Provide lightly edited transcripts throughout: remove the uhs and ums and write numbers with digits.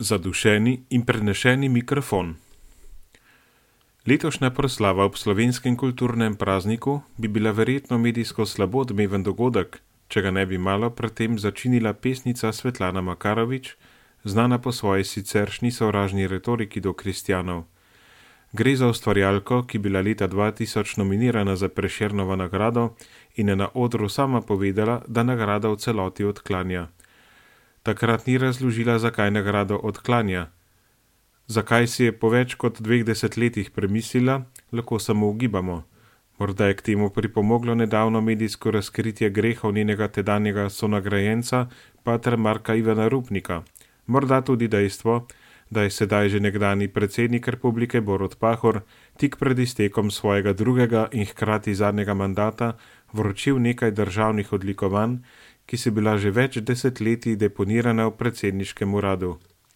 Zadušeni in prenešeni mikrofon. Letošnja proslava ob slovenskem kulturnem prazniku bi bila verjetno medijsko slabo odmeven dogodek, če ga ne bi malo pred tem začinila pesnica Svetlana Makarovič, znana po svoji siceršnji sovražni retoriki do kristjanov. Gre za ustvarjalko, ki bila leta 2000 nominirana za Prešernovo nagrado in je na odru sama povedala, da nagrado v celoti odklanja. Takrat ni razložila, zakaj nagrado odklanja. Zakaj si je po več kot 2 desetletjih premislila, lahko samo ugibamo. Morda je k temu pripomoglo nedavno medijsko razkritje grehov njenega tedanjega sonagrajenca, pater Marka Ivana Rupnika. Morda tudi dejstvo, da je sedaj že nekdanji predsednik republike Borut Pahor tik pred iztekom svojega drugega in hkrati zadnjega mandata vročil nekaj državnih odlikovanj, ki so bila že več desetletij deponirana v predsedniškem uradu.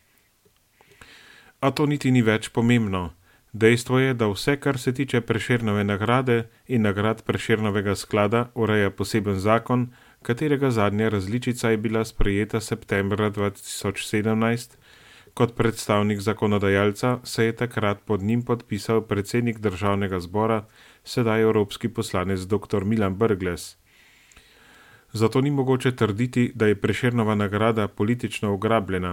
A to niti ni več pomembno. Dejstvo je, da vse, kar se tiče Prešernove nagrade in nagrad Prešernovega sklada, ureja poseben zakon, katerega zadnja različica je bila sprejeta septembra 2017. Kot predstavnik zakonodajalca se je takrat pod njim podpisal predsednik državnega zbora, sedaj evropski poslanec dr. Milan Brglez. Zato ni mogoče trditi, da je Prešernova nagrada politično ugrabljena.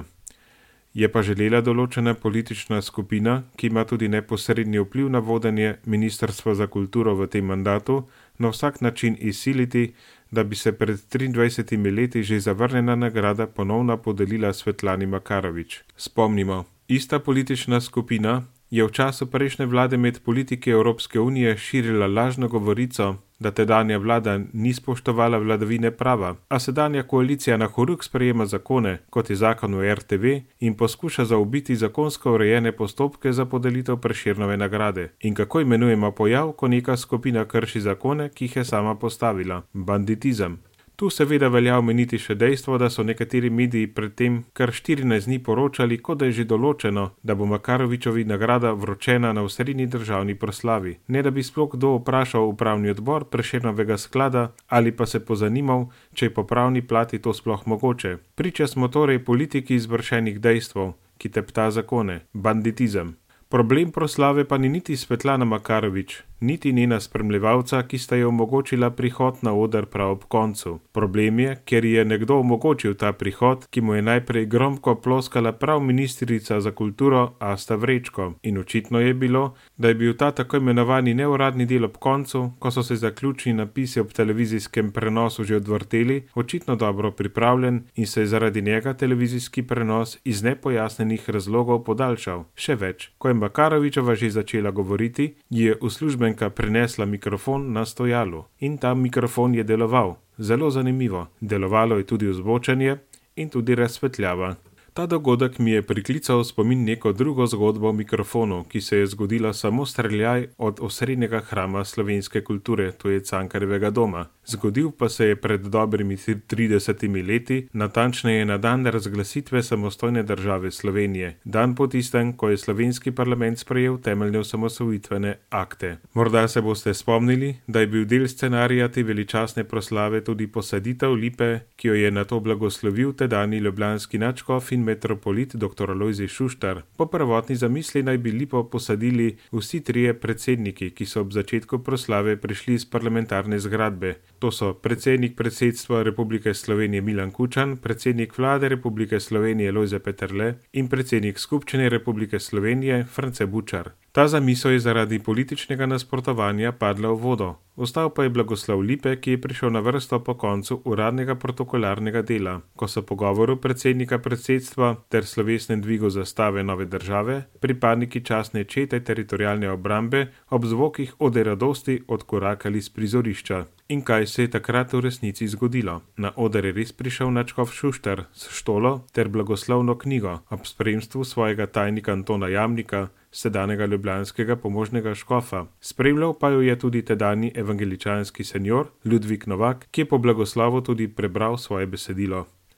Je pa želela določena politična skupina, ki ima tudi neposredni vpliv na vodenje Ministrstva za kulturo v tem mandatu, na vsak način izsiliti, da bi se pred 23 leti že zavrnjena nagrada ponovno podelila Svetlani Makarovič. Spomnimo, ista politična skupina je v času prejšnje vlade med politiki Evropske unije širila lažno govorico, da tedanja vlada ni spoštovala vladavine prava, a sedanja koalicija na horuk sprejema zakone, kot je zakon o RTV, in poskuša zaobiti zakonsko urejene postopke za podelitev Prešernove nagrade. In kako imenujemo pojav, ko neka skupina krši zakone, ki jih je sama postavila? Banditizem. Tu seveda velja omeniti še dejstvo, da so nekateri mediji predtem kar 14 dni poročali, kot da je že določeno, da bo Makarovičovi nagrada vročena na osrednji državni proslavi, ne da bi sploh kdo vprašal upravni odbor Prešernovega sklada ali pa se pozanimal, če je po pravni plati to sploh mogoče. Priča smo torej politiki izvršenih dejstvov, ki tepta zakone. Banditizem. Problem proslave pa ni niti Svetlana Makarovič, niti njena spremljevalca, ki sta jo omogočila prihod na oder prav ob koncu. Problem je, ker je nekdo omogočil ta prihod, ki mu je najprej gromko ploskala prav ministrica za kulturo Asta Vrečko. In očitno je bilo, da je bil ta tako imenovani neuradni del ob koncu, ko so se zaključni napisi ob televizijskem prenosu že odvrteli, očitno dobro pripravljen in se je zaradi njega televizijski prenos iz nepojasnenih razlogov podaljšal. Še več, ko je Makarovičova že začela govoriti, je uslužbenka prinesla mikrofon na stojalu in ta mikrofon je deloval. Zelo zanimivo, delovalo je tudi ozvočenje in tudi razsvetljava. Ta dogodek mi je priklical spomin neko drugo zgodbo o mikrofonu, ki se je zgodila samo streljaj od osrednjega hrama slovenske kulture, to je Cankarjevega doma. Zgodil pa se je pred dobrimi 30 leti, natančneje na dan razglasitve samostojne države Slovenije, dan po tistem, ko je slovenski parlament sprejel temeljne osamosvojitvene akte. Morda se boste spomnili, da je bil del scenarija te veličastne proslave tudi posaditev lipe, ki jo je nato blagoslovil tedajni ljubljanski nadškof in metropolit dr. Lojzij Šuštar. Po prvotni zamisli naj bi lipo posadili vsi trije predsedniki, ki so ob začetku proslave prišli iz parlamentarne zgradbe. To so predsednik predsedstva Republike Slovenije Milan Kučan, predsednik vlade Republike Slovenije Lojze Peterle in predsednik skupščine Republike Slovenije France Bučar. Ta zamisel je zaradi političnega nasprotovanja padla v vodo. Ostal pa je blagoslov lipe, ki je prišel na vrsto po koncu uradnega protokolarnega dela, ko so po govoru predsednika predsedstva ter slovesnem dvigu zastave nove države pripadniki častne čete teritorialne obrambe ob zvokih ode radosti odkorakali s prizorišča. In kaj se je takrat v resnici zgodilo? Na oder je res prišel nadškof Šuštar s štolo ter blagoslovno knjigo ob spremstvu svojega tajnika Antona Jamnika, sedanjega ljubljanskega pomožnega škofa. Spremljal pa jo je tudi tedajni evangeličanski senjor Ludvik Novak, ki je po blagoslovu tudi prebral svoje besedilo.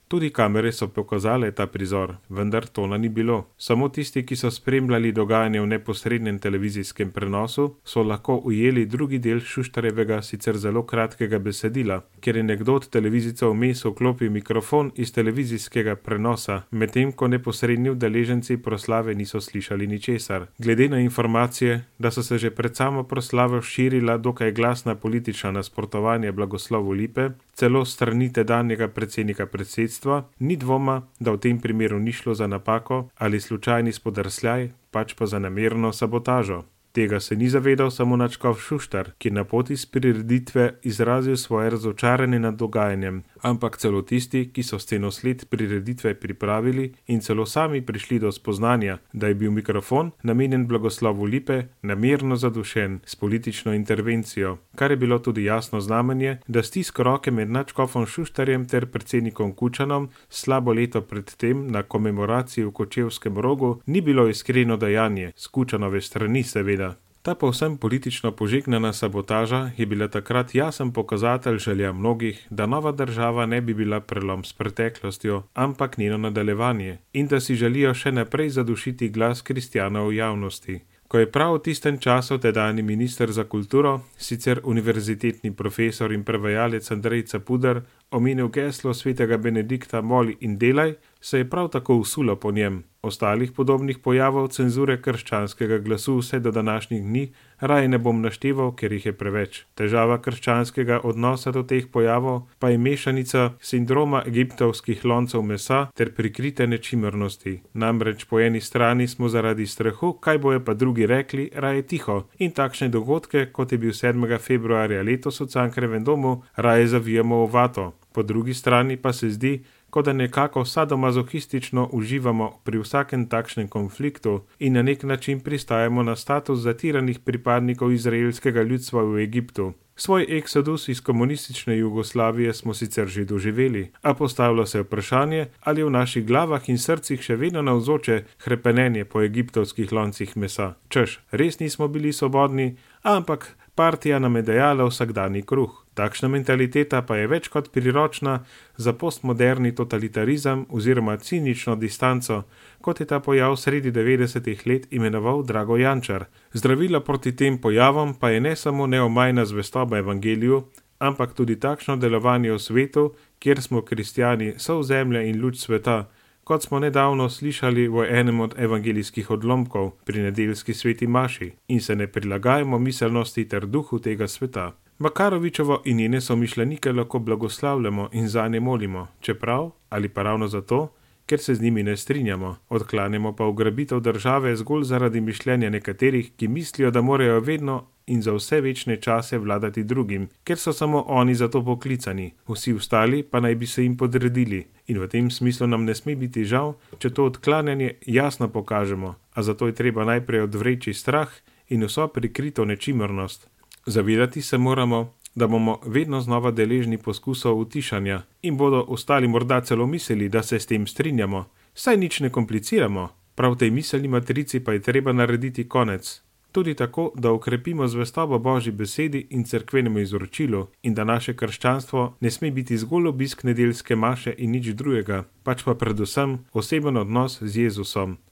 Tudi kamere so pokazale ta prizor, vendar tona ni bilo. Samo tisti, ki so spremljali dogajanje v neposrednem televizijskem prenosu, so lahko ujeli drugi del Šuštarjevega sicer zelo kratkega besedila, kjer je nekdo od televizijcev vmes vklopil mikrofon iz televizijskega prenosa, medtem ko neposredni udeleženci proslave niso slišali ničesar. Glede na informacije, da so se že pred samo proslavo širila dokaj glasna politična nasprotovanja blagoslovu Lipe, celo s strani tedanjega predsednika predsedstva, ni dvoma, da v tem primeru ni šlo za napako ali slučajni spodrsljaj, pač pa za namerno sabotažo. Tega se ni zavedal samo nadškof Šuštar, ki je na poti s prireditve izrazil svoje razočaranje nad dogajanjem, ampak celo tisti, ki so scenosled prireditve pripravili in celo sami prišli do spoznanja, da je bil mikrofon, namenjen blagoslovu Lipe, namerno zadušen s politično intervencijo, kar je bilo tudi jasno znamenje, da stisk roke med nadškofom Šuštarjem ter predsednikom Kučanom slabo leto pred tem na komemoraciji v Kočevskem Rogu ni bilo iskreno dejanje, s Kučanove strani seveda. Ta povsem politično požegnana sabotaža je bila takrat jasen pokazatelj želja mnogih, da nova država ne bi bila prelom s preteklostjo, ampak njeno nadaljevanje, in da si želijo še naprej zadušiti glas kristjanov v javnosti. Ko je prav v tistem času tedanji minister za kulturo, sicer univerzitetni profesor in prevajalec Andrej Capuder, omenil geslo svetega Benedikta Moli in delaj, se je prav tako usulo po njem. Ostalih podobnih pojavov cenzure krščanskega glasu vse do današnjih dni raje ne bom našteval, ker jih je preveč. Težava krščanskega odnosa do teh pojavov pa je mešanica sindroma egiptovskih loncev mesa ter prikrite nečimrnosti. Namreč po eni strani smo zaradi strahu, kaj bojo pa drugi rekli, raje tiho in takšne dogodke, kot je bil 7. februarja letos v Cankarjevem domu, raje zavijamo v vato. Po drugi strani pa se zdi, kot da nekako sadomazohistično uživamo pri vsakem takšnem konfliktu in na nek način pristajamo na status zatiranih pripadnikov izraelskega ljudstva v Egiptu. Svoj eksodus iz komunistične Jugoslavije smo sicer že doživeli, a postavlja se vprašanje, ali je v naših glavah in srcih še vedno navzoče hrepenenje po egiptovskih loncih mesa. Češ, res nismo bili svobodni, ampak partija nam je dajala vsakdanji kruh. Takšna mentaliteta pa je več kot priročna za postmoderni totalitarizem oziroma cinično distanco, kot je ta pojav sredi 90-ih let imenoval Drago Jančar. Zdravilo proti tem pojavom pa je ne samo neomajna zvestoba evangeliju, ampak tudi takšno delovanje v svetu, kjer smo kristjani solzemlja in luč sveta, kot smo nedavno slišali v enem od evangelijskih odlomkov pri nedeljski sveti maši, in se ne prilagajamo miselnosti ter duhu tega sveta. Makarovičevo in njene somišljenike lahko blagoslavljamo in zanje molimo, čeprav, ali pa ravno zato, ker se z njimi ne strinjamo, odklanjamo pa ugrabitev države zgolj zaradi mišljenja nekaterih, ki mislijo, da morajo vedno in za vse večne čase vladati drugim, ker so samo oni za to poklicani, vsi ostali pa naj bi se jim podredili. In v tem smislu nam ne sme biti žal, če to odklanjanje jasno pokažemo, a zato je treba najprej odvreči strah in vso prikrito nečimrnost. Zavedati se moramo, da bomo vedno znova deležni poskusov utišanja in bodo ostali morda celo mislili, da se s tem strinjamo. Saj nič ne kompliciramo, prav tej miselni matrici pa je treba narediti konec. Tudi tako, da okrepimo zvestobo Božji besedi in cerkvenemu izročilu in da naše krščanstvo ne sme biti zgolj obisk nedeljske maše in nič drugega, pač pa predvsem oseben odnos z Jezusom.